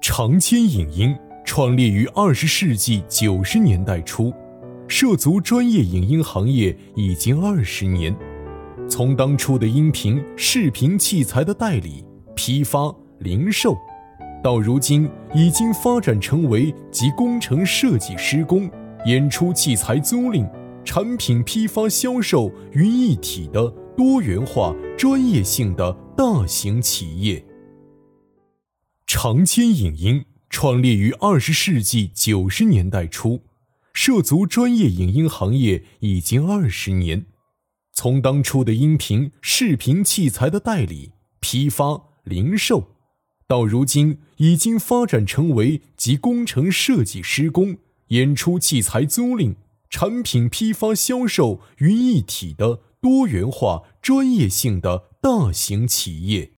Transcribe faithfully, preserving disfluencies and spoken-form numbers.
长千影音创立于二十世纪九十年代初，涉足专业影音行业已经二十年。从当初的音频、视频器材的代理、批发、零售，到如今已经发展成为集工程设计、施工、演出器材租赁、产品批发销售于一体的多元化、专业性的大型企业。长千影音创立于二十世纪九十年代初，涉足专业影音行业已经二十年。从当初的音频、视频器材的代理、批发、零售，到如今已经发展成为集工程设计、施工、演出器材租赁、产品批发销售于一体的多元化、专业性的大型企业。